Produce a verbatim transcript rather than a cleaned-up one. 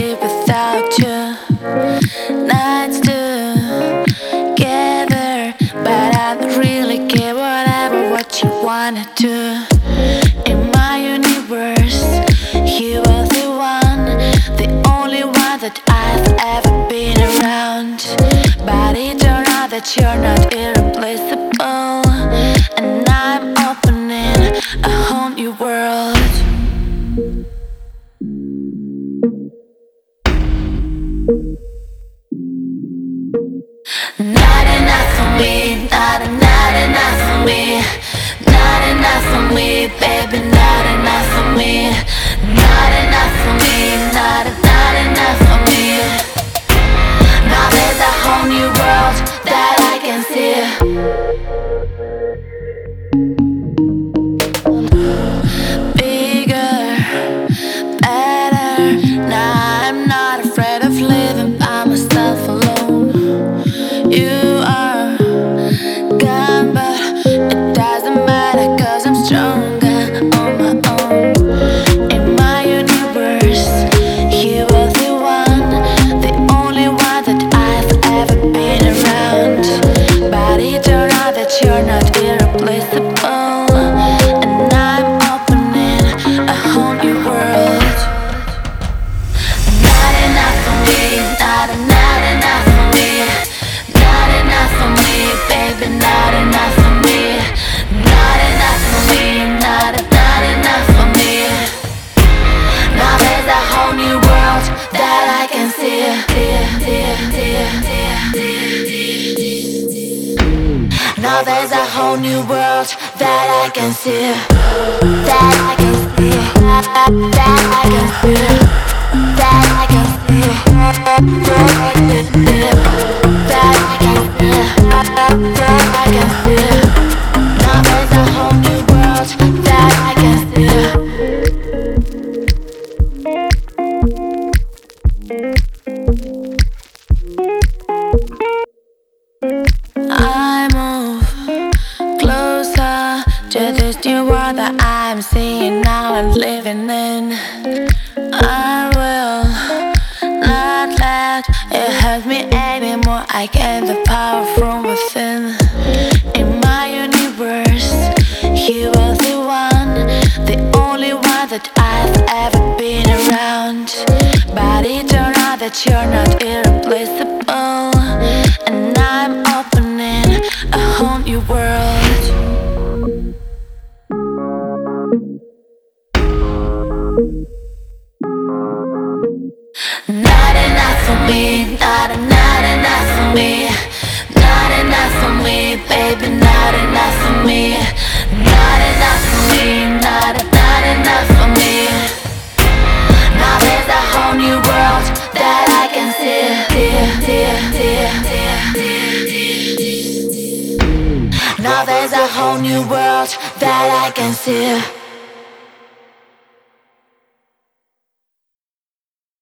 live without you. Nights together, but I don't really care. Whatever what you wanna do. In my universe, you are the one, the only one that I've ever been around. But it turned out that you're not irreplaceable, and I'm opening a whole new world. Not enough for me, not, not enough for me. Not enough for me, baby, not enough for me. Not enough for me, not, not enough for me. Now there's a whole new world that I can see. Bigger, better. Now I'm not afraid of living by myself alone. You are gone, but it doesn't matter, 'cause I'm stronger on my own. In my universe, you are the one, the only one that I've ever been around. But it turned out that you're not irreplaceable, and I'm opening a whole new world. Not enough for me, not, not enough for me. Not enough for me, baby, not enough for me. Not enough for me, not, not enough for me. Now there's a whole new world that I can see. Now there's a whole new world that I can see. That I can see. That I can see. That I can see. That I can see. That I can see. That I can see. Now there's a whole new world that I can see. I move closer to this new world that I'm seeing now and living in. I will not let it hurt me anymore. I get the power from within. In my universe, you are the one, the only one that I've ever been around. But it turned out that you're not irreplaceable, and I'm opening a whole new world. Not enough for me, not, not enough for me. Not enough for me, baby, not enough for me. Not enough for me, not, not enough for me. Now there's a whole new world that I can see. Now there's a whole new world that I can see.